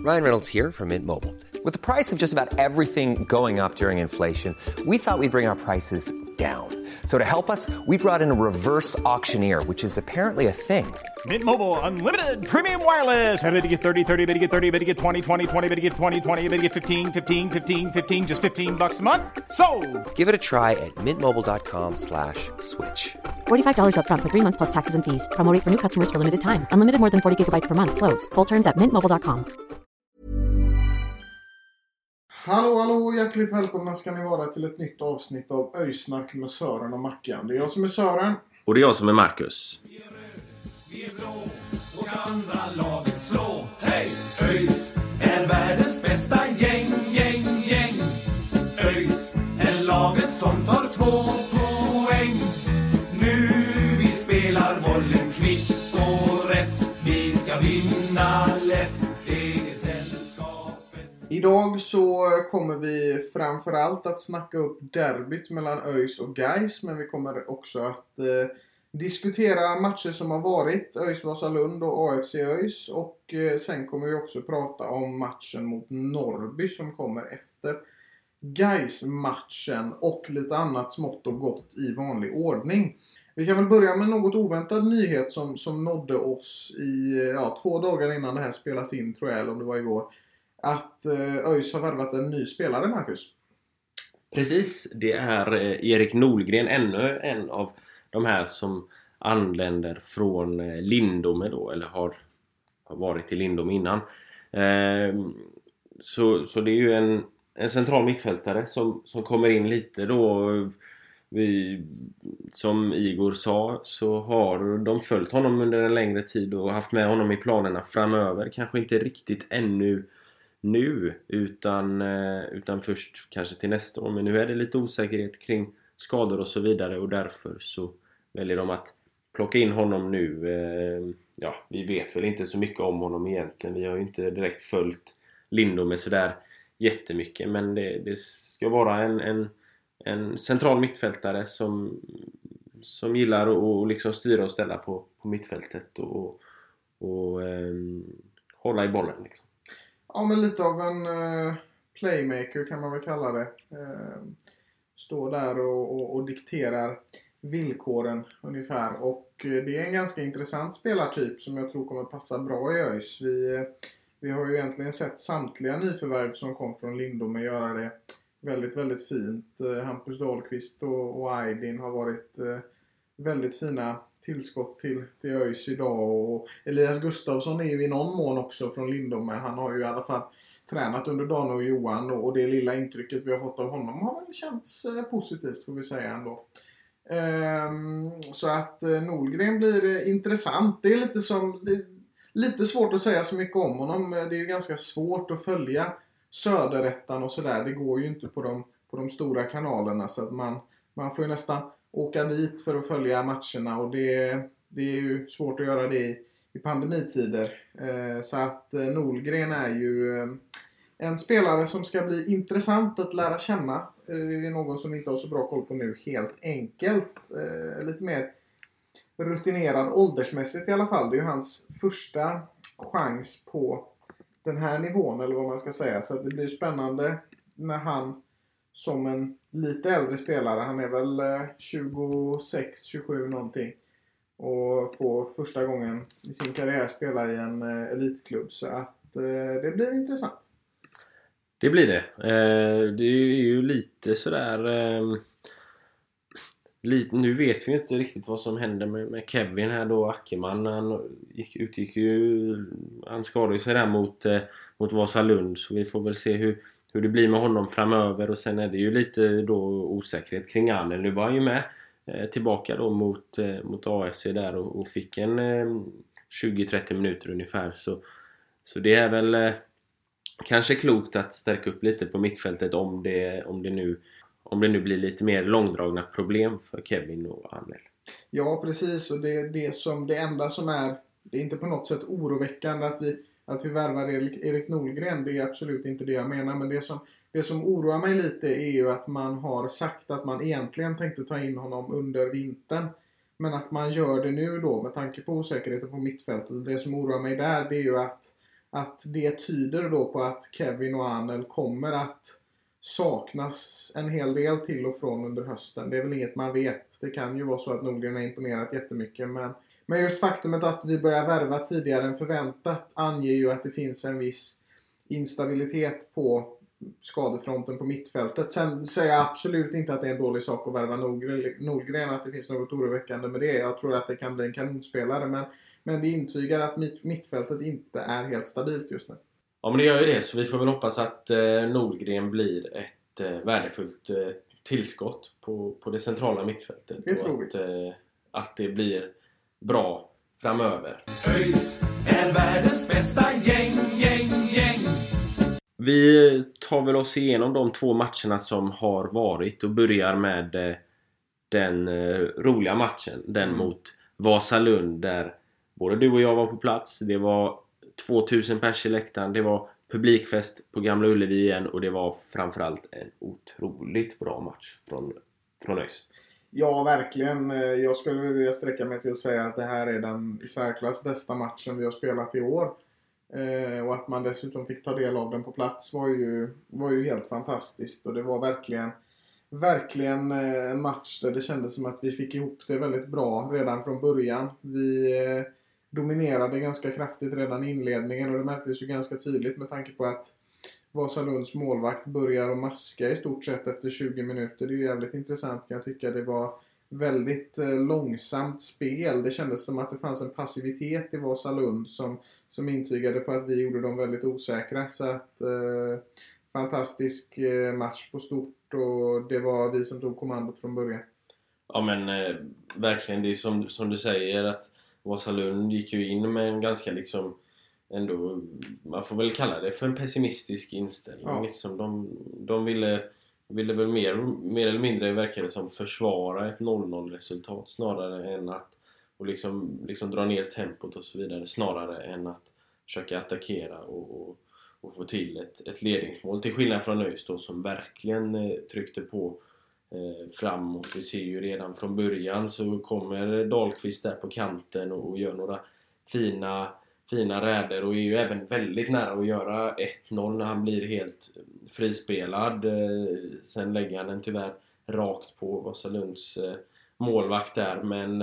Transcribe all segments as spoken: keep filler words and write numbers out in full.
Ryan Reynolds here from Mint Mobile. With the price of just about everything going up during inflation, we thought we'd bring our prices down. So to help us, we brought in a reverse auctioneer, which is apparently a thing. Mint Mobile Unlimited Premium Wireless. How to get thirty, thirty, how to get thirty, how to get twenty, twenty, twenty, how to get twenty, twenty, how to get fifteen, fifteen, fifteen, fifteen, just fifteen bucks a month? Sold! Give it a try at mintmobile.com slash switch. forty-five dollars up front for three months plus taxes and fees. Promo rate for new customers for limited time. Unlimited more than forty gigabytes per month. Slows full terms at mint mobile dot com. Hallå, hallå och hjärtligt välkomna ska ni vara till ett nytt avsnitt av Öysnack med Sören och Mackan. Det är jag som är Sören. Och det är jag som är Marcus. Vi är röd, vi är blå, och ska andra laget slå. Hej! ÖIS är världens bästa gäng, gäng, gäng. ÖIS är laget som tar två poäng. Nu vi spelar bollen kvitt och rätt. Vi ska vinna lätt, det är sällskapet. Idag så kommer vi framförallt att snacka upp derbyt mellan ÖIS och Gais. Men vi kommer också att eh, diskutera matcher som har varit. ÖIS Vasalund och A F C ÖIS. Och eh, sen kommer vi också prata om matchen mot Norrby som kommer efter Gais-matchen. Och lite annat smått och gott i vanlig ordning. Vi kan väl börja med något oväntad nyhet som, som nådde oss i ja, två dagar innan det här spelas in, tror jag, eller om det var igår. Att eh, ÖIS har värvat en ny spelare, Marcus. Precis, det är eh, Erik Nolgren, ännu en av de här som anländer från eh, Lindome då, eller har, har varit i Lindome innan. Eh, så, så det är ju en, en central mittfältare som, som kommer in lite då. Vi, som Igor sa, så har de följt honom under en längre tid och haft med honom i planerna framöver. Kanske inte riktigt ännu nu, utan, utan först kanske till nästa år. Men nu är det lite osäkerhet kring skador och så vidare, och därför så väljer de att plocka in honom nu. Ja, vi vet väl inte så mycket om honom egentligen. Vi har ju inte direkt följt Lindome sådär jättemycket, men det, det ska vara en, en En central mittfältare som, som gillar att liksom styra och ställa på, på mittfältet och, och eh, hålla i bollen. Liksom. Ja, men lite av en eh, playmaker kan man väl kalla det. Eh, står där och, och, och dikterar villkoren ungefär. Och eh, det är en ganska intressant spelartyp som jag tror kommer passa bra i ÖIS. Vi, eh, vi har ju egentligen sett samtliga nyförvärv som kom från Lindome göra det väldigt, väldigt fint. Hampus Dahlqvist och, och Aydin har varit eh, väldigt fina tillskott till, till ÖIS idag. Och Elias Gustafsson är ju i någon mån också från Lindome. Han har ju i alla fall tränat under Dan och Johan. Och, och det lilla intrycket vi har fått av honom har väl känts eh, positivt, får vi säga ändå. Ehm, så att eh, Nolgren blir eh, intressant. Det är lite som... Det, lite svårt att säga så mycket om honom. Det är ju ganska svårt att följa Söderettan och sådär. Det går ju inte på de, på de stora kanalerna, så att man, man får ju nästan åka dit för att följa matcherna, och det, det är ju svårt att göra det i, i pandemitider. Eh, så att eh, Nolgren är ju eh, en spelare som ska bli intressant att lära känna. Eh, det är någon som vi inte har så bra koll på nu, helt enkelt. Eh, lite mer rutinerad åldersmässigt i alla fall. Det är ju hans första chans på den här nivån, eller vad man ska säga. Så det blir spännande när han som en lite äldre spelare, han är väl tjugosex tjugosju någonting, och får första gången i sin karriär spela i en elitklubb. Så att eh, det blir intressant. Det blir det. Eh, det är ju lite sådär... Eh, lite, nu vet vi inte riktigt vad som händer med, med Kevin här då. Ackerman, han gick, utgick ju... Han skadade sig där mot, eh, mot Vasalund. Så vi får väl se hur, hur det blir med honom framöver. Och sen är det ju lite då osäkerhet kring Annel. Nu var han ju med eh, tillbaka då mot, eh, mot A F C där. Och, och fick en eh, tjugo trettio minuter ungefär. Så, så det är väl... Eh, kanske klokt att stärka upp lite på mittfältet om det, om det, nu, om det nu blir lite mer långdragna problem för Kevin och Annel. Ja, precis. Och det, det, som, det enda som är, det är inte på något sätt oroväckande att vi, att vi värvar Erik, Erik Nolgren. Det är absolut inte det jag menar. Men det som, det som oroar mig lite är ju att man har sagt att man egentligen tänkte ta in honom under vintern. Men att man gör det nu då med tanke på osäkerheten på mittfältet. Det som oroar mig där, det är ju att att det tyder då på att Kevin och Anel kommer att saknas en hel del till och från under hösten. Det är väl inget man vet. Det kan ju vara så att Nordgren har imponerat jättemycket. Men, men just faktumet att vi börjar värva tidigare än förväntat anger ju att det finns en viss instabilitet på skadefronten på mittfältet. Sen säger jag absolut inte att det är en dålig sak att värva Nordgren, att det finns något oroväckande med det. Jag tror att det kan bli en kanonspelare, men, men det intygar att mitt, mittfältet inte är helt stabilt just nu. Ja, men det gör ju det, så vi får väl hoppas att eh, Nordgren blir ett eh, värdefullt eh, tillskott på, på det centrala mittfältet. Det och tror vi. Att, eh, att det blir bra framöver. ÖIS är världens bästa gäng, gäng, gäng. Vi tar väl oss igenom de två matcherna som har varit och börjar med eh, den eh, roliga matchen. Den Mm. mot Vasalund, där både du och jag var på plats. Det var tvåtusen pers i läktaren. Det var publikfest på Gamla Ullevi igen. Och det var framförallt en otroligt bra match från, från ÖIS. Ja, verkligen. Jag skulle vilja sträcka mig till att säga att det här är den i särklass bästa matchen vi har spelat i år. Eh, och att man dessutom fick ta del av den på plats var ju, var ju helt fantastiskt. Och det var verkligen, verkligen en match där det kändes som att vi fick ihop det väldigt bra redan från början. Vi eh, dominerade ganska kraftigt redan i inledningen, och det märktes ju ganska tydligt med tanke på att Vasalunds målvakt börjar att maska i stort sett efter tjugo minuter. Det är ju jävligt intressant, kan jag tycka. Det var väldigt eh, långsamt spel. Det kändes som att det fanns en passivitet i Vasalund som, som intygade på att vi gjorde dem väldigt osäkra. Så att eh, fantastisk eh, match på stort, och det var vi som tog kommandot från början. Ja, men eh, verkligen, det är som, som du säger, att Vasalund gick ju in med en ganska liksom ändå, man får väl kalla det för en pessimistisk inställning. Ja. Liksom de, de ville, ville väl mer, mer eller mindre verkade som försvara ett noll noll resultat snarare än att och liksom, liksom dra ner tempot och så vidare, snarare än att försöka attackera och, och, och få till ett, ett ledningsmål, till skillnad från ÖIS då, som verkligen eh, tryckte på eh, framåt. Vi ser ju redan från början så kommer Dahlqvist där på kanten och, och gör några fina fina räder och är ju även väldigt nära att göra ett noll när han blir helt frispelad. Sen lägger han den tyvärr rakt på Vasalunds målvakt där, men,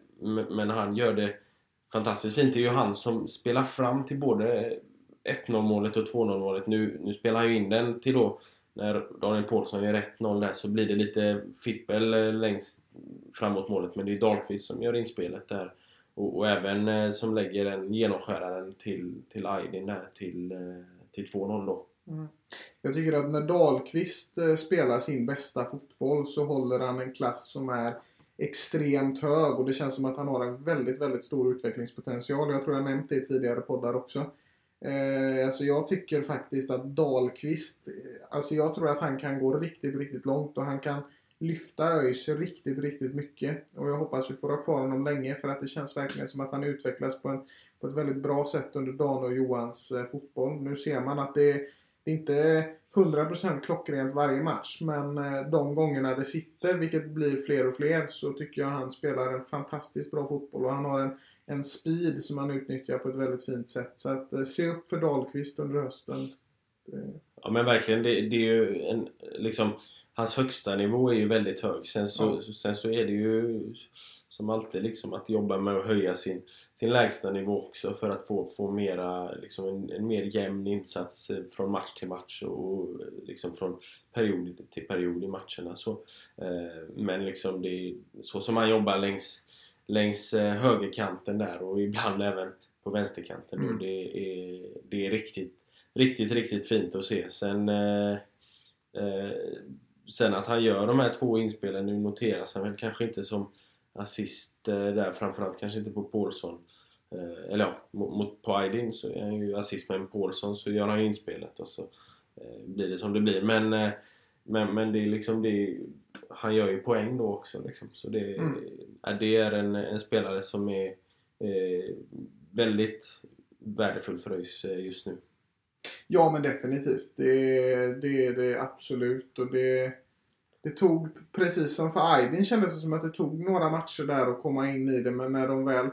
men han gör det fantastiskt fint. Det är ju han som spelar fram till både ett noll målet och två noll målet. Nu, nu spelar han ju in den till då när Daniel Paulsson gör ett noll där, så blir det lite fippel längst framåt målet, men det är Dahlqvist som gör inspelet där. Och, och även eh, som lägger en genomskäraren till, till Aydin där till, eh, till två noll då. Mm. Jag tycker att när Dahlqvist eh, spelar sin bästa fotboll så håller han en klass som är extremt hög, och det känns som att han har en väldigt, väldigt stor utvecklingspotential. Jag tror jag nämnt det i tidigare poddar också. Eh, alltså jag tycker faktiskt att Dahlqvist, alltså jag tror att han kan gå riktigt, riktigt långt, och han kan lyfta ÖIS riktigt, riktigt mycket. Och jag hoppas vi får ha kvar honom länge, för att det känns verkligen som att han utvecklas på, en, på ett väldigt bra sätt under Dan och Johans eh, fotboll. Nu ser man att det, det är inte hundra procent klockrent varje match, men eh, de gångerna det sitter, vilket blir fler och fler, så tycker jag han spelar en fantastiskt bra fotboll, och han har en, en speed som han utnyttjar på ett väldigt fint sätt. Så att eh, se upp för Dahlqvist under hösten. Det... Ja, men verkligen, det, det är ju en liksom, hans högsta nivå är ju väldigt hög. Sen så, ja. sen så är det ju som alltid liksom att jobba med att höja sin, sin lägsta nivå också, för att få, få mera, liksom en, en mer jämn insats från match till match och liksom från period till period i matcherna. Så, eh, men liksom det är så som man jobbar längs, längs högerkanten där, och ibland även på vänsterkanten. Mm. Och det är, det är riktigt, riktigt, riktigt fint att se. Sen... Eh, eh, Sen att han gör de här två inspelen, nu noteras han väl kanske inte som assist eh, där, framförallt kanske inte på Paulsson. Eh, eller ja, mot, mot på Aydin så är han ju assist, med Paulsson så gör han ju inspelet, och så eh, blir det som det blir. Men, eh, men, men det är liksom det, han gör ju poäng då också liksom. Så det, mm. eh, det är en, en spelare som är eh, väldigt värdefull för oss eh, just nu. Ja, men definitivt. Det, det är det absolut. Och det, det tog, precis som för Aydin, kändes det som att det tog några matcher där att komma in i det. Men när de väl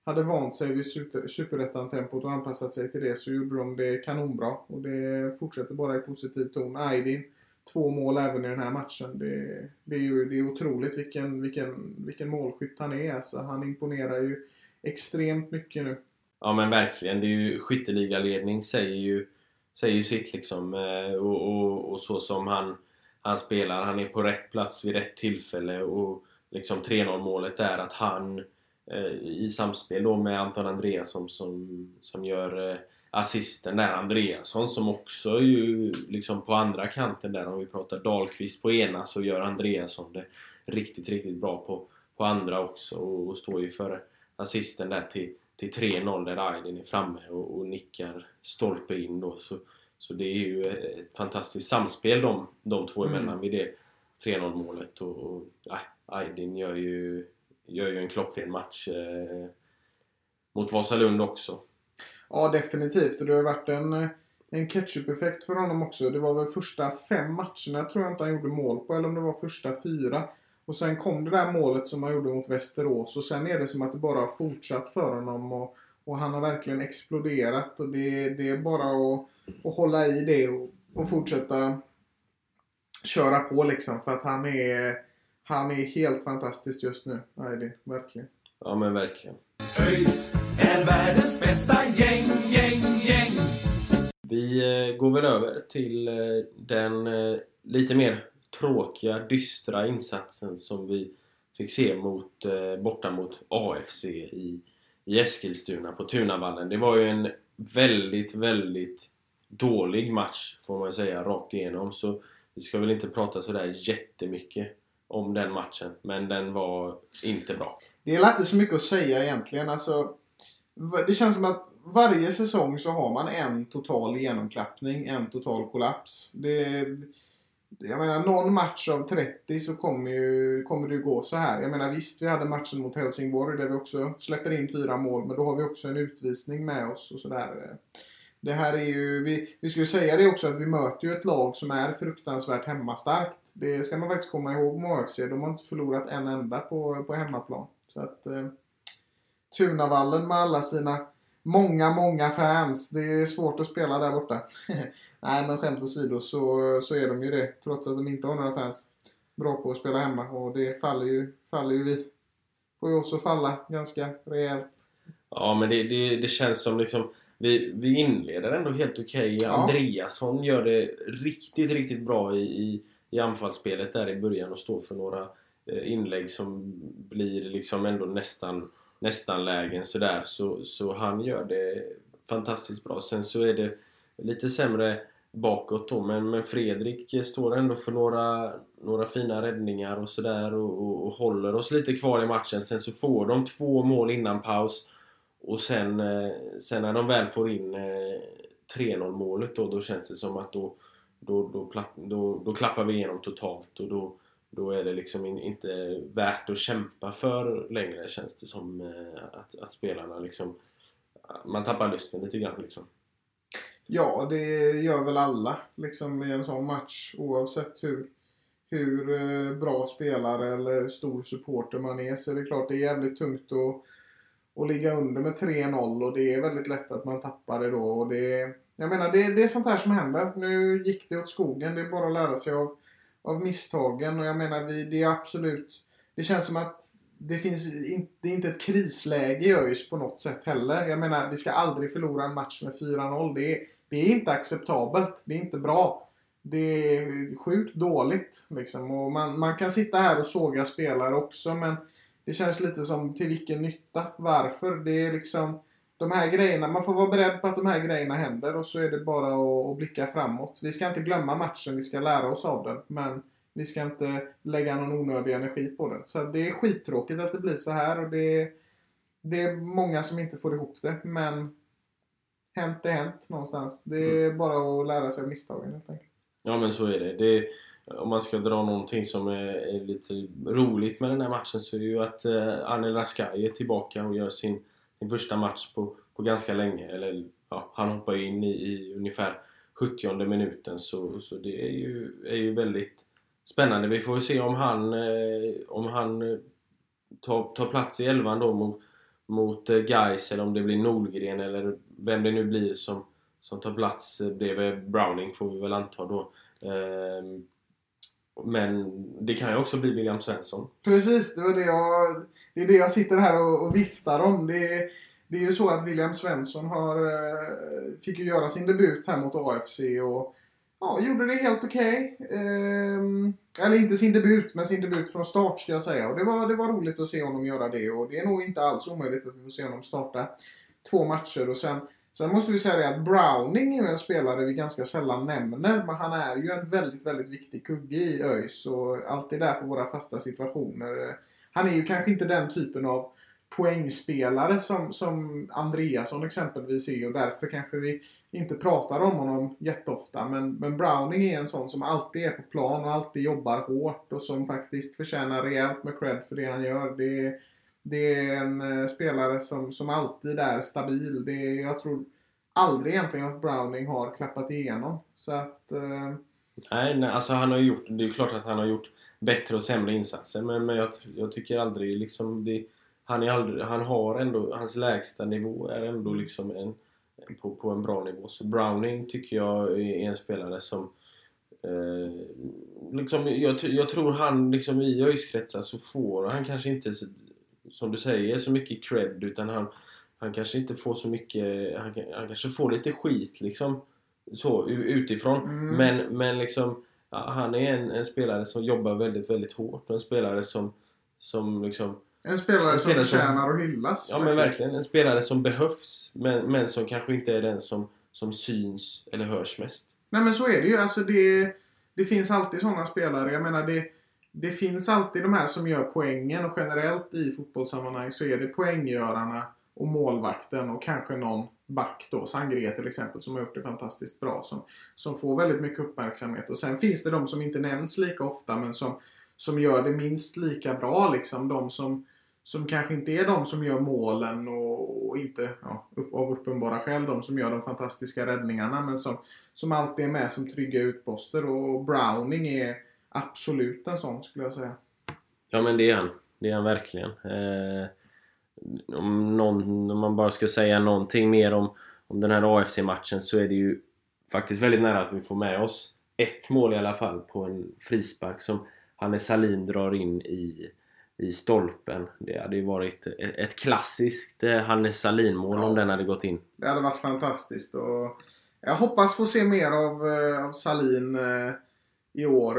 hade vant sig vid superettan-tempot och anpassat sig till det, så gjorde de det kanonbra. Och det fortsätter bara i positiv ton. Aydin, två mål även i den här matchen. Det, det är ju det är otroligt vilken, vilken, vilken målskytt han är. Alltså, han imponerar ju extremt mycket nu. Ja men verkligen, det är ju skytteligaledning säger ju, säger ju sitt liksom. Och, och, och så som han, han spelar, han är på rätt plats vid rätt tillfälle. Och liksom tre noll målet är att han i samspel då med Anton Andreasson som, som gör eh, assisten där. Andreasson som också ju liksom på andra kanten där, om vi pratar Dahlqvist på ena, så gör Andreasson det riktigt riktigt bra på, på andra också, och, och står ju för assisten där till, till tre noll där Aydin är framme och, och nickar stolpe in då, så, så det är ju ett fantastiskt samspel de, de två emellan mm. vid det tre noll målet, och, och äh, Aydin gör ju gör ju en klockren match eh, mot Vasalund också. Ja, definitivt. Och det har varit en, en ketchup-effekt för honom också. Det var väl första fem matcherna tror jag inte han gjorde mål på, eller om det var första fyra. Och sen kom det där målet som han gjorde mot Västerås, och sen är det som att det bara har fortsatt för honom, och, och han har verkligen exploderat, och det, det är bara att, att hålla i det och, och fortsätta köra på liksom, för att han är Han är helt fantastisk just nu, Aydin, verkligen. Ja men verkligen. ÖIS är världens bästa gäng, gäng, gäng. Vi eh, går väl över till eh, den eh, lite mer tråkiga, dystra insatsen som vi fick se mot, eh, borta mot A F C i, i Eskilstuna på Tunavallen. Det var ju en väldigt, väldigt dålig match får man säga, rakt igenom. Så vi ska väl inte prata sådär jättemycket om den matchen, men den var inte bra. Det är inte så mycket att säga egentligen. Alltså, det känns som att varje säsong så har man en total genomklappning, en total kollaps. Det, jag menar, någon match av trettio så kommer, ju, kommer det ju gå så här. Jag menar, visst, vi hade matchen mot Helsingborg där vi också släpper in fyra mål, men då har vi också en utvisning med oss och sådär. Det här är ju, vi, vi skulle säga det också, att vi möter ju ett lag som är fruktansvärt hemmastarkt. Det ska man faktiskt komma ihåg med A F C. De har inte förlorat en enda på, på hemmaplan. Så att eh, Tunavallen med alla sina många, många fans. Det är svårt att spela där borta. Nej, men skämt åsido så, så är de ju det. Trots att de inte har några fans. Bra på att spela hemma. Och det faller ju, faller ju vi. Får ju också falla ganska rejält. Ja, men det, det, det känns som liksom... Vi, vi inleder ändå helt okej. Ja. Andreasson gör det riktigt, riktigt bra i, i, i anfallsspelet där i början och står för några eh, inlägg som blir liksom ändå nästan, nästan lägen sådär. Så, så han gör det fantastiskt bra. Sen så är det lite sämre bakåt då, men, men Fredrik står ändå för några, några fina räddningar och sådär och, och, och håller oss lite kvar i matchen. Sen så får de två mål innan paus. Och sen, sen när de väl får in tre noll målet då, då känns det som att då, då, då, då, då klappar vi igenom totalt. Och då, då är det liksom inte värt att kämpa för längre, känns det som att, att spelarna liksom, man tappar lusten lite grann liksom. Ja, det gör väl alla liksom i en sån match, oavsett hur, hur bra spelare eller stor supporter man är, så är det klart det är jävligt tungt att och ligga under med tre noll, och det är väldigt lätt att man tappar det då, och det, jag menar det, det är sånt här som händer. Nu gick det åt skogen, det är bara att lära sig av, av misstagen, och jag menar vi, det är absolut, det känns som att det finns inte, det är inte ett krisläge i ÖIS på något sätt heller. Jag menar, vi ska aldrig förlora en match med fyra noll, det är, det är inte acceptabelt, det är inte bra, det är sjukt dåligt liksom. Och man, man kan sitta här och såga spelare också, men det känns lite som till vilken nytta. Varför? Det är liksom de här grejerna. Man får vara beredd på att de här grejerna händer. Och så är det bara att, att blicka framåt. Vi ska inte glömma matchen. Vi ska lära oss av den. Men vi ska inte lägga någon onödig energi på den. Så det är skittråkigt att det blir så här. Och det är, det är många som inte får ihop det. Men hänt är hänt någonstans. Det är mm. bara att lära sig av misstagen helt enkelt. Ja, men så är det. Det är... Om man ska dra någonting som är, är lite roligt med den här matchen, så är det ju att eh, Anel Raskai är tillbaka och gör sin, sin första match på, på ganska länge. Eller, ja, han hoppar in i, i ungefär sjuttionde minuten, så, så det är ju, är ju väldigt spännande. Vi får se om han, eh, om han tar, tar plats i elvan då mot, mot Gais, eller om det blir Nolgren eller vem det nu blir som, som tar plats bredvid Browning, får vi väl anta då. Eh, Men det kan ju också bli William Svensson. Precis, det var det jag, det är det jag sitter här och, och viftar om. Det, det är ju så att William Svensson har, fick ju göra sin debut här mot A F C och ja, gjorde det helt okej. Okay. Ehm, eller inte sin debut, men sin debut från start ska jag säga. Och det var, det var roligt att se honom göra det. Och det är nog inte alls omöjligt att vi får se honom starta två matcher. Och sen, sen måste vi säga det att Browning är en spelare vi ganska sällan nämner. Men han är ju en väldigt, väldigt viktig kugge i ÖIS. Och alltid där på våra fasta situationer. Han är ju kanske inte den typen av poängspelare som, som Andreasson exempelvis är. Och därför kanske vi inte pratar om honom jätteofta. Men, men Browning är en sån som alltid är på plan och alltid jobbar hårt. Och som faktiskt förtjänar rejält med cred för det han gör. Det, det är en uh, spelare som, som alltid är stabil. Det är, jag tror aldrig egentligen att Browning har klappat igenom. Så att... Uh... Nej, nej, alltså han har gjort... Det är klart att han har gjort bättre och sämre insatser. Men, men jag, jag tycker aldrig liksom... Det, han, är aldrig, han har ändå... Hans lägsta nivå är ändå liksom en... På, på en bra nivå. Så Browning tycker jag är en spelare som eh, liksom, jag, jag tror han liksom i ÖIS-kretsar så får han kanske inte, som du säger, så mycket cred, utan han, han kanske inte får så mycket, han, han kanske får lite skit liksom så utifrån, mm. men, men liksom ja, han är en, en spelare som jobbar väldigt väldigt hårt och en spelare som, som liksom En spelare, en spelare som förtjänar att hyllas. Ja, men verkligen. En spelare som behövs. Men, men som kanske inte är den som, som syns eller hörs mest. Nej, men så är det ju. Alltså det, det finns alltid sådana spelare. Jag menar, det, det finns alltid de här som gör poängen. Och generellt i fotbollssammanhang så är det poänggörarna och målvakten. Och kanske någon back då. Sangre till exempel, som har gjort det fantastiskt bra. Som, som får väldigt mycket uppmärksamhet. Och sen finns det de som inte nämns lika ofta. Men som, som gör det minst lika bra. Liksom. De som... Som kanske inte är de som gör målen och, och inte ja, upp, av uppenbara skäl de som gör de fantastiska räddningarna. Men som, som alltid är med som trygga utposter. Och Browning är absolut en sån, skulle jag säga. Ja, men det är han. Det är han verkligen. Eh, om, någon, om man bara ska säga någonting mer om, om den här A F C-matchen, så är det ju faktiskt väldigt nära att vi får med oss ett mål i alla fall på en frispark som Hannes Salin drar in i... i stolpen. Det hade ju varit ett klassiskt Hannes Salin-mål, ja, om den hade gått in. Det hade varit fantastiskt. Och jag hoppas få se mer av, av Salin i år.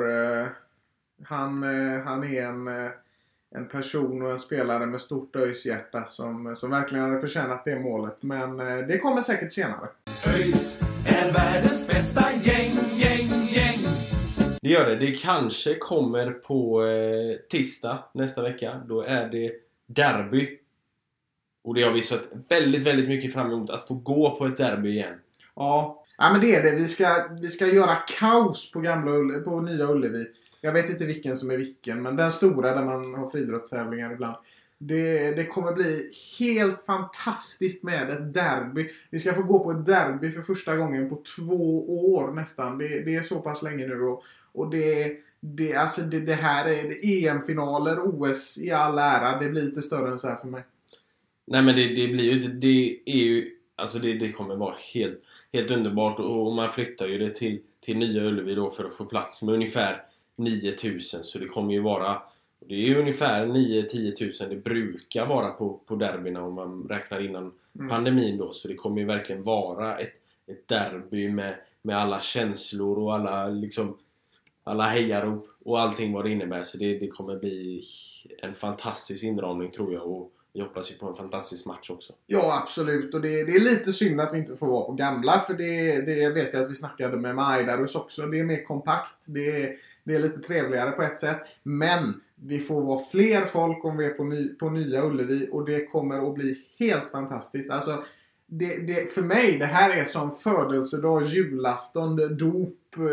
Han, han är en, en person och en spelare med stort ÖIS-hjärta som, som verkligen hade förtjänat det målet. Men det kommer säkert senare. ÖIS är världens bästa gäng, gäng, gäng. Det gör det. Det kanske kommer på eh, tisdag nästa vecka. Då är det derby. Och det har vi sett väldigt, väldigt mycket fram emot. Att få gå på ett derby igen. Ja, ja men det är det. Vi ska, vi ska göra kaos på, gamla Ulle, på nya Ullevi. Jag vet inte vilken som är vilken. Men den stora där man har friidrottstävlingar ibland. Det, det kommer bli helt fantastiskt med ett derby. Vi ska få gå på ett derby för första gången på två år nästan. Det, det är så pass länge nu. Och, och det, det, alltså det, det här är det E M-finaler, O S i all ära. Det blir lite större än så här för mig. Nej, men det, det blir ju det är ju alltså det, det kommer vara helt, helt underbart. Och man flyttar ju det till, till nya Ullevi då för att få plats med ungefär nio tusen. Så det kommer ju vara... Det är ju ungefär nio till tio tusen det brukar vara på, på derbyna om man räknar innan mm. pandemin då. Så det kommer ju verkligen vara ett, ett derby med, med alla känslor och alla, liksom, alla hejarop och allting vad det innebär. Så det, det kommer bli en fantastisk inramning, tror jag. Och jag hoppas ju på en fantastisk match också. Ja, absolut. Och det, det är lite synd att vi inte får vara på gamla. För det, det vet jag att vi snackade med Majdarus också. Det är mer kompakt. Det är, det är lite trevligare på ett sätt. Men... Vi får vara fler folk om vi är på, ny, på nya Ullevi. Och det kommer att bli helt fantastiskt. Alltså, det, det, för mig, det här är som födelsedag, julafton, dop,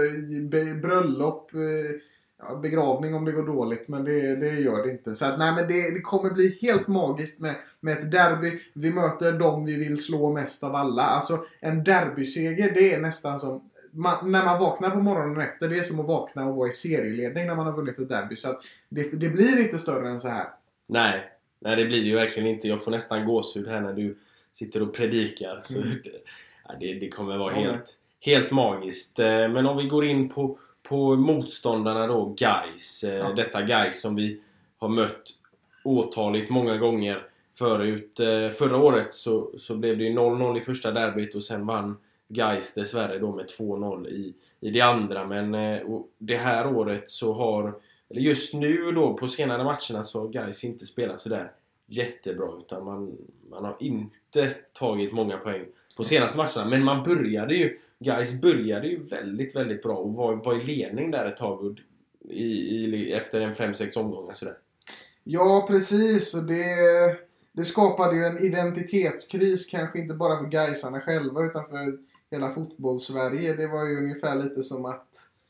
bröllop, ja, begravning om det går dåligt. Men det, det gör det inte. Så att, nej, men det, det kommer bli helt magiskt med, med ett derby. Vi möter dem vi vill slå mest av alla. Alltså, en derbyseger, det är nästan som... Man, när man vaknar på morgonen efter, det är som att vakna och vara i serieledning när man har vunnit ett derby. Så att det, det blir inte större än så här. Nej, Nej, det blir det ju verkligen inte. Jag får nästan gåshud här när du sitter och predikar. Så Mm. det, ja, det, det kommer vara Ja, helt, helt magiskt. Eh, Men om vi går in på, på motståndarna då, Gais. Eh, Ja. Detta Gais som vi har mött åtaligt många gånger förut. Eh, Förra året så, så blev det ju noll noll i första derbyt och sen vann Gais dessvärre då med två noll i, i det andra. Men eh, och det här året så har, eller just nu då på senare matcherna så har Gais inte spelat så där jättebra, utan man, man har inte tagit många poäng på senaste matcherna. Men man började ju, Gais började ju väldigt, väldigt bra och var, var i ledning där ett tag i, i, efter en fem sex omgångar sådär. Ja, precis. Och det, det skapade ju en identitetskris, kanske inte bara för Gaisarna själva utan för hela fotbollssverige. Det var ju ungefär lite som att,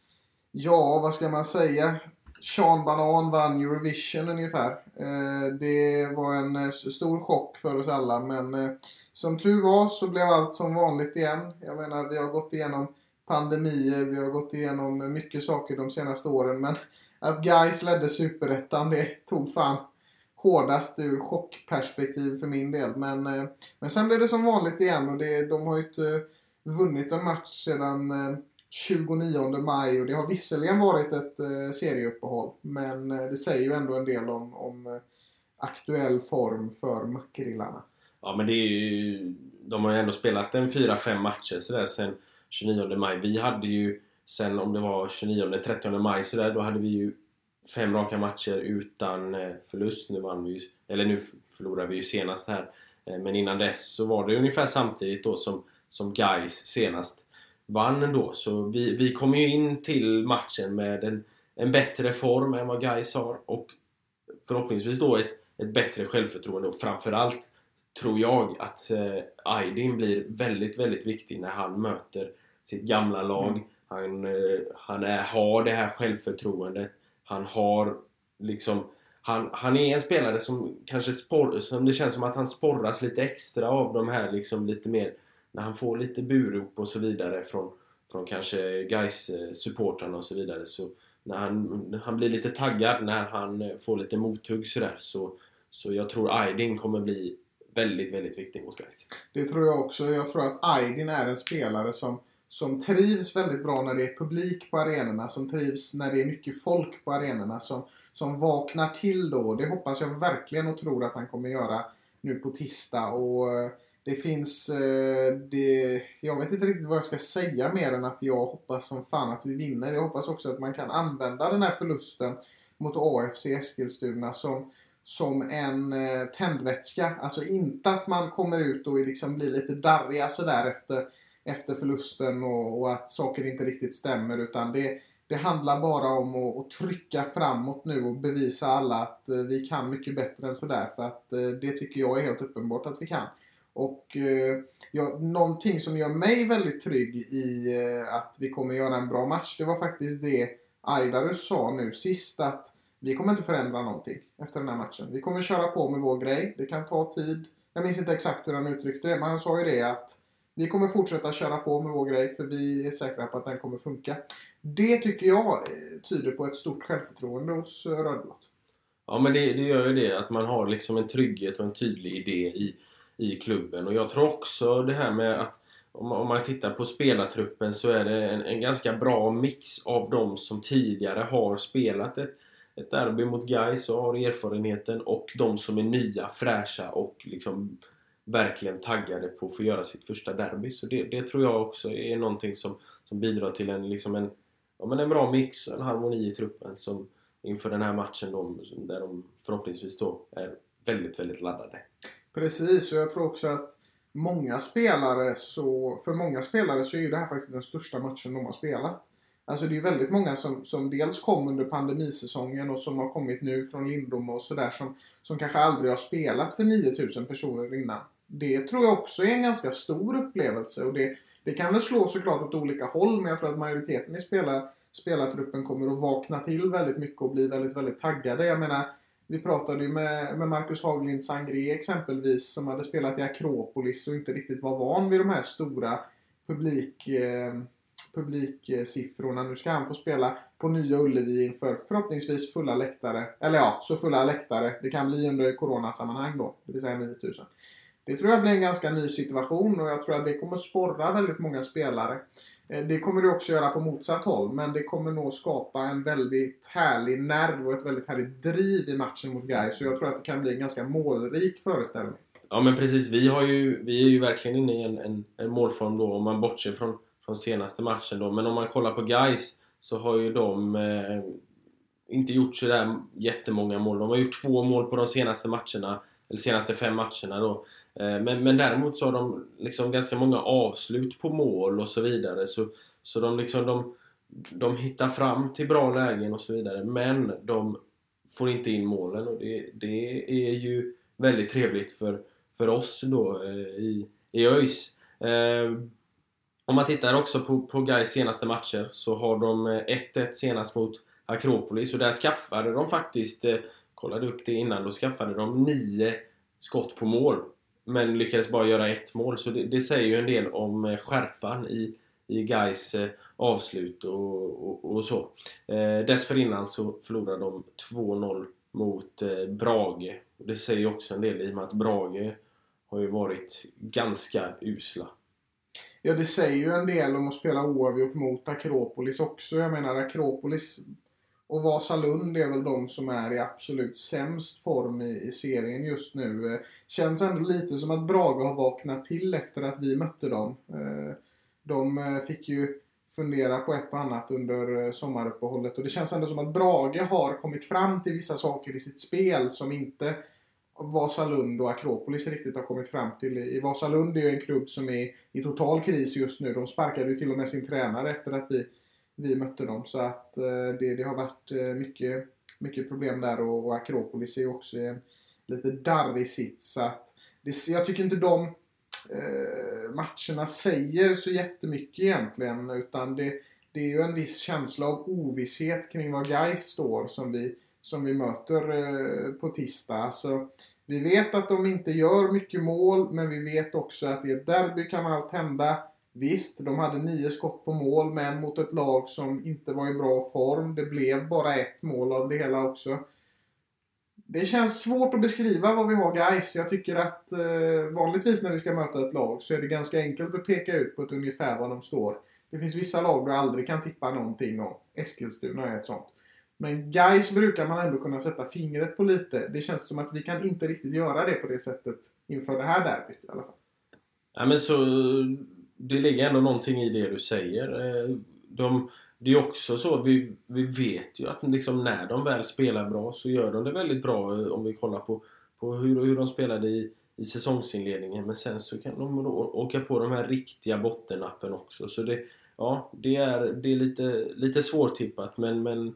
ja, vad ska man säga? Sean Banan vann Eurovision ungefär. Eh, det var en eh, stor chock för oss alla, men eh, som tur var så blev allt som vanligt igen. Jag menar, vi har gått igenom pandemier, vi har gått igenom mycket saker de senaste åren, men att Gais ledde Superettan, det tog fan hårdast ur chockperspektiv för min del. Men, eh, men sen blev det som vanligt igen, och det, de har ju inte vunnit en match sedan eh, tjugonionde maj, och det har visserligen varit ett eh, serieuppehåll, men eh, det säger ju ändå en del om, om eh, aktuell form för Mackerillarna. Ja, men det är ju, de har ju ändå spelat en fyra fem matcher så där sen tjugonionde maj. Vi hade ju sen, om det var tjugonionde trettionde maj så där, då hade vi ju fem raka matcher utan eh, förlust. Nu vann vi ju, eller nu förlorade vi ju senast här. Eh, men innan dess så var det ungefär samtidigt då som som Gais senast vann ändå. Så vi, vi kommer ju in till matchen med en, en bättre form än vad Gais har, och förhoppningsvis då ett, ett bättre självförtroende, och framförallt tror jag att eh, Aydin blir väldigt, väldigt viktig när han möter sitt gamla lag. Mm. Han, eh, han är, har det här självförtroendet. Han har liksom han, han är en spelare som kanske spor, som det känns som att han sporras lite extra av de här liksom lite mer, när han får lite burop och så vidare från, från kanske Gais supportrarna och så vidare, så när han, han blir lite taggad när han får lite mothugg sådär, så, så jag tror Aydin kommer bli väldigt, väldigt viktig mot Gais. Det tror jag också. Jag tror att Aydin är en spelare som, som trivs väldigt bra när det är publik på arenorna, som trivs när det är mycket folk på arenorna, som, som vaknar till då. Det hoppas jag verkligen och tror att han kommer göra nu på tisdag. Och det finns, det, jag vet inte riktigt vad jag ska säga mer än att jag hoppas som fan att vi vinner. Jag hoppas också att man kan använda den här förlusten mot A F C Eskilstuna som, som en eh, tändvätska. Alltså inte att man kommer ut och liksom blir lite darriga sådär efter, efter förlusten och, och att saker inte riktigt stämmer, utan det, det handlar bara om att, att trycka framåt nu och bevisa alla att eh, vi kan mycket bättre än sådär, för att eh, det tycker jag är helt uppenbart att vi kan. Och eh, ja, någonting som gör mig väldigt trygg i eh, att vi kommer göra en bra match, det var faktiskt det Aidarus sa nu sist, att vi kommer inte förändra någonting efter den här matchen. Vi kommer köra på med vår grej. Det kan ta tid. Jag minns inte exakt hur han uttryckte det, men han sa ju det att vi kommer fortsätta köra på med vår grej för vi är säkra på att den kommer funka. Det tycker jag tyder på ett stort självförtroende hos Rödblått. Ja, men det, det gör ju det, att man har liksom en trygghet och en tydlig idé i, i klubben. Och jag tror också det här med att om man, om man tittar på spelartruppen så är det en, en ganska bra mix av de som tidigare har spelat ett Ett derby mot Gais och har erfarenheten, och de som är nya, fräscha och liksom verkligen taggade på att få göra sitt första derby. Så det, det tror jag också är någonting som, som bidrar till en, liksom en, ja, men en bra mix, en harmoni i truppen som inför den här matchen de, där de förhoppningsvis då är väldigt, väldigt laddade. Precis, och jag tror också att många spelare så, för många spelare så är det här faktiskt den största matchen de har spelat. Alltså det är väldigt många som, som dels kom under pandemisäsongen och som har kommit nu från Lindom och sådär, som, som kanske aldrig har spelat för nio tusen personer innan. Det tror jag också är en ganska stor upplevelse, och det, det kan väl slå såklart åt olika håll, men jag tror att majoriteten i spelar, spelartruppen kommer att vakna till väldigt mycket och bli väldigt, väldigt taggade. Jag menar, vi pratade ju med, med Marcus Haglind Sangré exempelvis, som hade spelat i Akropolis och inte riktigt var van vid de här stora publik... Eh, publiksiffrorna. Nu ska han få spela på Nya Ullevi inför förhoppningsvis fulla läktare. Eller ja, så fulla läktare. Det kan bli under coronasammanhang då, det vill säga nio tusen. Det tror jag blir en ganska ny situation och jag tror att det kommer sporra väldigt många spelare. Det kommer det också göra på motsatt håll, men det kommer nog skapa en väldigt härlig nerv och ett väldigt härligt driv i matchen mot Gais. Så jag tror att det kan bli en ganska målrik föreställning. Ja men precis, vi, har ju, vi är ju verkligen inne i en, en, en målform då om man bortser från, från senaste matchen då. Men om man kollar på Gais så har ju de eh, inte gjort så där jättemånga mål. De har gjort två mål på de senaste matcherna, eller senaste fem matcherna då. Men, men däremot så har de liksom ganska många avslut på mål och så vidare. Så, så de, liksom, de, de hittar fram till bra lägen och så vidare. Men de får inte in målen. Och det, det är ju väldigt trevligt för, för oss då eh, i, i ÖIS. Eh, om man tittar också på, på Gais senaste matcher så har de ett ett senast mot Akropolis. Och där skaffade de faktiskt, eh, kollade upp det innan, då skaffade de nio skott på mål. Men lyckades bara göra ett mål. Så det, det säger ju en del om skärpan i, i Gais eh, avslut och, och, och så. Eh, dessförinnan så förlorade de två noll mot eh, Brage. Och det säger ju också en del i och med att Brage har ju varit ganska usla. Ja, det säger ju en del om att spela oavgjort mot Akropolis också. Jag menar Akropolis och Vasalund är väl de som är i absolut sämst form i, i serien just nu. Känns ändå lite som att Brage har vaknat till efter att vi mötte dem. De fick ju fundera på ett och annat under sommaruppehållet. Och det känns ändå som att Brage har kommit fram till vissa saker i sitt spel som inte Vasalund och Akropolis riktigt har kommit fram till. I Vasalund är ju en klubb som är i total kris just nu. De sparkade ju till och med sin tränare efter att vi vi mötte dem, så att eh, det, det har varit eh, mycket, mycket problem där och, och Akropolis är ju också en lite darrig sits, så att det, jag tycker inte de eh, matcherna säger så jättemycket egentligen, utan det, det är ju en viss känsla av ovisshet kring vad Gais står som vi, som vi möter eh, på tisdag. Så vi vet att de inte gör mycket mål, men vi vet också att i ett derby kan allt hända. Visst, de hade nio skott på mål, men mot ett lag som inte var i bra form. Det blev bara ett mål av det hela också. Det känns svårt att beskriva vad vi har Gais. Jag tycker att eh, vanligtvis när vi ska möta ett lag så är det ganska enkelt att peka ut på ett ungefär var de står. Det finns vissa lag du aldrig kan tippa någonting om. Eskilstuna är ett sånt. Men Gais brukar man ändå kunna sätta fingret på lite. Det känns som att vi kan inte riktigt göra det på det sättet inför det här derbyt i alla fall. Ja, men så det ligger ändå någonting i det du säger. De, det är också så, vi, vi vet ju att liksom när de väl spelar bra så gör de det väldigt bra om vi kollar på, på hur, hur de spelade i, i säsongsinledningen. Men sen så kan de då åka på de här riktiga bottennappen också. Så det, ja, det är, det är lite, lite svårtippat, men, men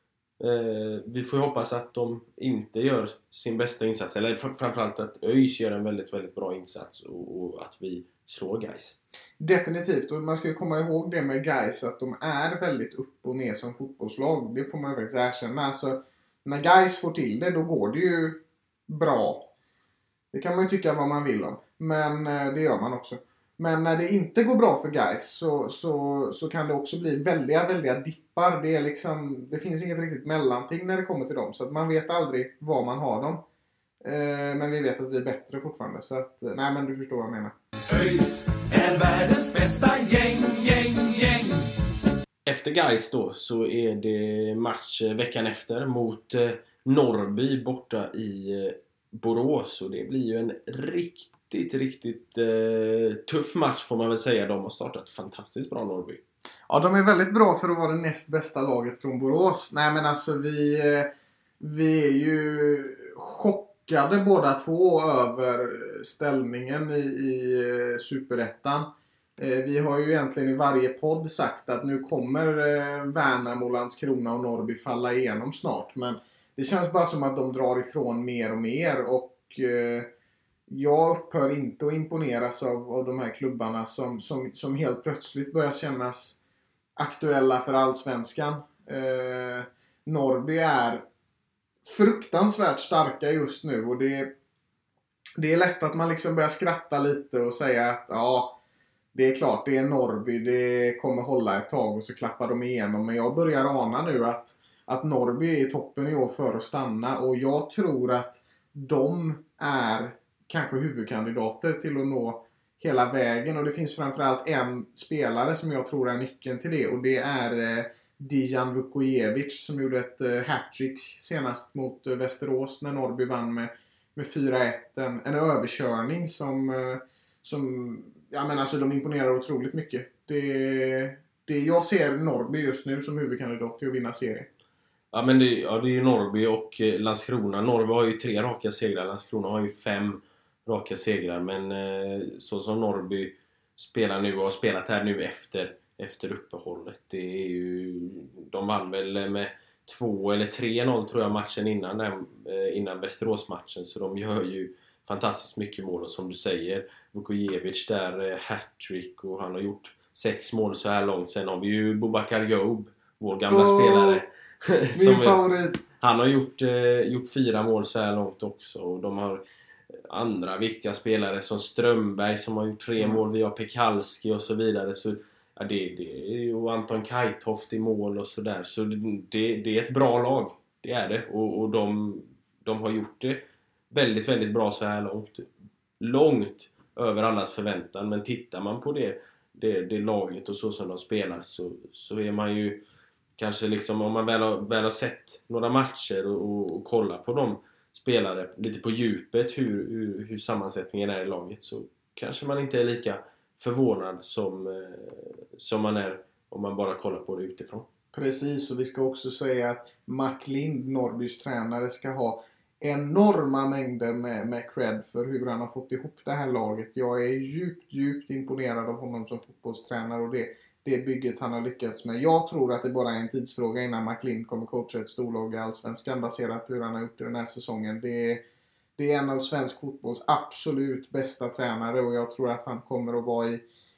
eh, vi får hoppas att de inte gör sin bästa insats. Eller framförallt att ÖIS gör en väldigt, väldigt bra insats och, och att vi slår Gais. Definitivt, och man ska ju komma ihåg det med Gais att de är väldigt upp och ner som fotbollslag. Det får man ju faktiskt erkänna. Alltså, när Gais får till det, då går det ju bra. Det kan man ju tycka vad man vill om. Men det gör man också. Men när det inte går bra för Gais så, så, så kan det också bli väldiga, väldiga dippar. Det, är liksom, det finns inget riktigt mellanting när det kommer till dem. Så att man vet aldrig var man har dem. Eh, men vi vet att vi är bättre fortfarande. Så att, nej men du förstår vad jag menar. ÖIS är världens bästa gäng, gäng, gäng. Efter Gais då så är det match veckan efter mot eh, Norrby borta i eh, Borås. Och det blir ju en riktigt, riktigt eh, tuff match får man väl säga. De har startat fantastiskt bra, Norrby. Ja, de är väldigt bra för att vara det näst bästa laget från Borås. Nej men alltså vi, vi är ju chockade båda två över ställningen i, i Superettan. Vi har ju egentligen i varje podd sagt att nu kommer Värnamo, Landskrona och Norrby falla igenom snart. Men det känns bara som att de drar ifrån mer och mer. Och eh, jag upphör inte att imponeras av, av de här klubbarna som, som, som helt plötsligt börjar kännas aktuella för allsvenskan. Eh, Norrby är fruktansvärt starka just nu. Och det, det är lätt att man liksom börjar skratta lite och säga att ja, det är klart, det är Norrby, det kommer hålla ett tag och så klappar de igenom. Men jag börjar ana nu att, att Norrby är i toppen i år för att stanna. Och jag tror att de är kanske huvudkandidater till att nå hela vägen. Och det finns framförallt en spelare som jag tror är nyckeln till det. Och det är eh, Dejan Vukojevic som gjorde ett eh, hattrick senast mot eh, Västerås när Norrby vann med, med fyra ett. En, en överkörning som... Eh, som ja, men alltså de imponerar otroligt mycket. Det, det, jag ser Norrby just nu som huvudkandidat till att vinna serien. Ja, men det, ja, det är ju Norrby och eh, Landskrona. Norrby har ju tre raka segrar. Landskrona har ju fem raka segrar. Men eh, så som Norrby spelar nu och har spelat här nu efter, efter uppehållet. Det är ju, de vann väl med två eller tre noll tror jag matchen innan, eh, innan Västerås-matchen. Så de gör ju fantastiskt mycket mål. Och som du säger, Vukojevic där, eh, hattrick, och han har gjort sex mål så här långt. Sen har vi ju Boubacar Joub, vår gamla oh, spelare. Min favorit. Han har gjort, eh, gjort fyra mål så här långt också. Och de har andra viktiga spelare som Strömberg som har gjort tre mm. mål. Vi har Pekalski och så vidare. Så, ja, det, det är ju Anton Kajtoft i mål och sådär. Så det, det är ett bra lag. Det är det. Och, och de, de har gjort det väldigt, väldigt bra så här långt. Långt över allas förväntan. Men tittar man på det, det, det laget och så som de spelar så, så är man ju kanske liksom, om man väl har, väl har sett några matcher och, och, och kollar på de spelare lite på djupet hur, hur, hur sammansättningen är i laget, så kanske man inte är lika förvånad som, eh, som man är om man bara kollar på det utifrån. Precis, och vi ska också säga att McLind, Norrbys tränare, ska ha enorma mängder med, med cred för hur han har fått ihop det här laget. Jag är djupt, djupt imponerad av honom som fotbollstränare och det, det bygget han har lyckats med. Jag tror att det bara är en tidsfråga innan McLind kommer coacha ett storlag i Allsvenskan baserat på hur han har gjort det den här säsongen. Det är, det är en av svensk fotbolls absolut bästa tränare och jag tror att han kommer att vara i,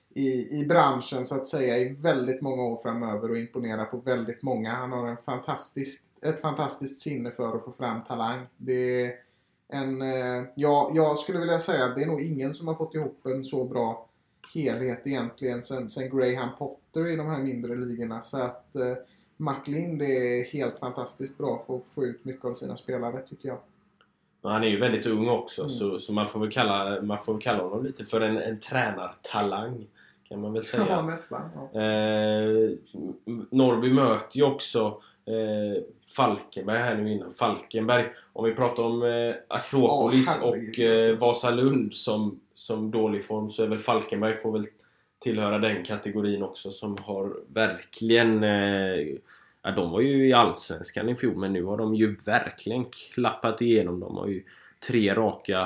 i, i branschen så att säga i väldigt många år framöver och imponera på väldigt många. Han har en fantastisk ett fantastiskt sinne för att få fram talang. Det är en, eh, ja, jag skulle vilja säga att det är nog ingen som har fått ihop en så bra helhet egentligen sen, sen Graham Potter i de här mindre ligorna. Så att eh, McLind är helt fantastiskt bra för att få ut mycket av sina spelare tycker jag. Han är ju väldigt ung också mm. så, så man får väl kalla, man får väl kalla honom lite för en, en tränartalang kan man väl säga. Ja, nästan. Ja. Eh, Norrby möter ju också Eh, Falkenberg här nu innan. Falkenberg, om vi pratar om eh, Akropolis oh, och eh, Vasalund som, som dålig form, så är väl Falkenberg får väl tillhöra den kategorin också som har verkligen eh, ja, de var ju i Allsvenskan i fjol men nu har de ju verkligen klappat igenom. De har ju tre raka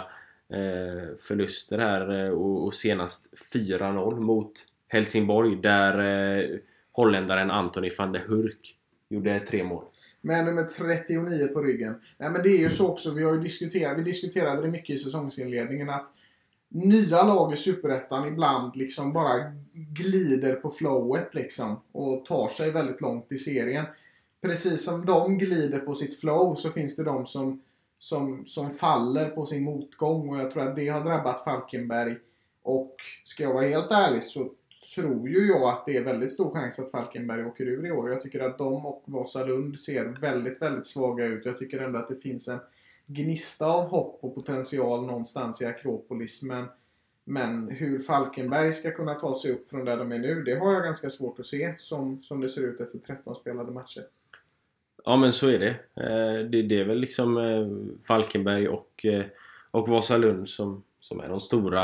eh, förluster här eh, och, och senast fyra noll mot Helsingborg där eh, holländaren Anthony van der Hurk gjorde tre mål. Med nummer trettionio på ryggen. Nej, men det är ju så också. Vi har ju diskuterat, vi diskuterade det mycket i säsongsinledningen att nya lag i Superettan ibland liksom bara glider på flowet liksom och tar sig väldigt långt i serien. Precis som de glider på sitt flow så finns det de som, som, som faller på sin motgång och jag tror att det har drabbat Falkenberg och ska jag vara helt ärlig så tror ju jag att det är väldigt stor chans att Falkenberg åker ur i år. Jag tycker att de och Vasalund ser väldigt, väldigt svaga ut. Jag tycker ändå att det finns en gnista av hopp och potential någonstans i Akropolis. Men, men hur Falkenberg ska kunna ta sig upp från där de är nu, det har jag ganska svårt att se som, som det ser ut efter tretton spelade matcher. Ja, men så är det. Det, det är väl liksom Falkenberg och, och Vasalund som, som är de stora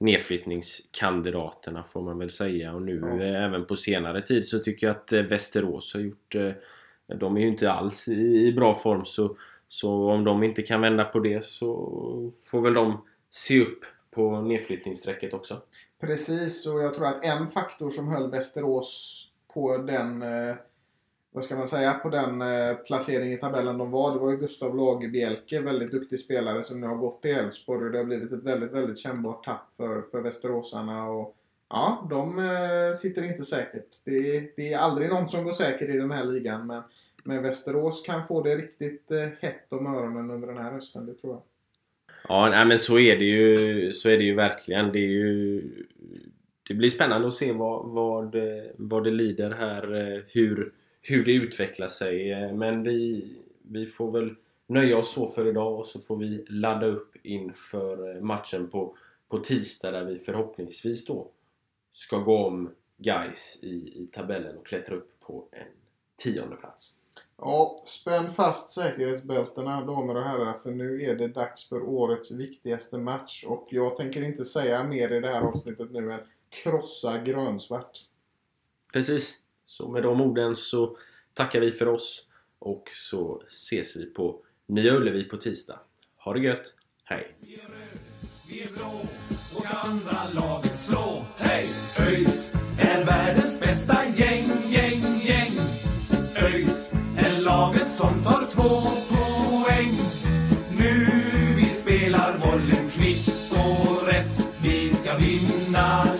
nedflyttningskandidaterna får man väl säga. Och nu ja. även på senare tid så tycker jag att Västerås har gjort, de är ju inte alls i bra form så, så om de inte kan vända på det så får väl de se upp på nedflyttningssträcket också. Precis, och jag tror att en faktor som höll Västerås på den vad ska man säga, på den eh, placering i tabellen de var. Det var ju Gustav Lagerbielke, väldigt duktig spelare som nu har gått till Elfsborg och det har blivit ett väldigt, väldigt kännbart tapp för, för Västeråsarna och ja, de eh, sitter inte säkert. Det, det är aldrig någon som går säker i den här ligan men, men Västerås kan få det riktigt eh, hett om öronen under den här hösten, det tror jag. Ja, nej, men så är det ju så är det ju verkligen. Det är ju det blir spännande att se vad, vad, vad det lider här, hur, hur det utvecklar sig. Men vi, vi får väl nöja oss så för idag, och så får vi ladda upp inför matchen på, på tisdag, där vi förhoppningsvis då ska gå om Gais i, i tabellen och klättra upp på en tionde plats. Ja, spänn fast säkerhetsbälterna, damer och herrar, för nu är det dags för årets viktigaste match. Och jag tänker inte säga mer i det här avsnittet nu än krossa grönsvart. Precis, så med de orden så tackar vi för oss, och så ses vi på Nya Ullevi på tisdag. Ha det gött, hej! Vi är röd, vi är blå, och ska andra laget slå. Hej! ÖIS är världens bästa gäng, gäng, gäng. ÖIS är laget som tar två poäng. Nu vi spelar bollen kvitt och rätt. Vi ska vinna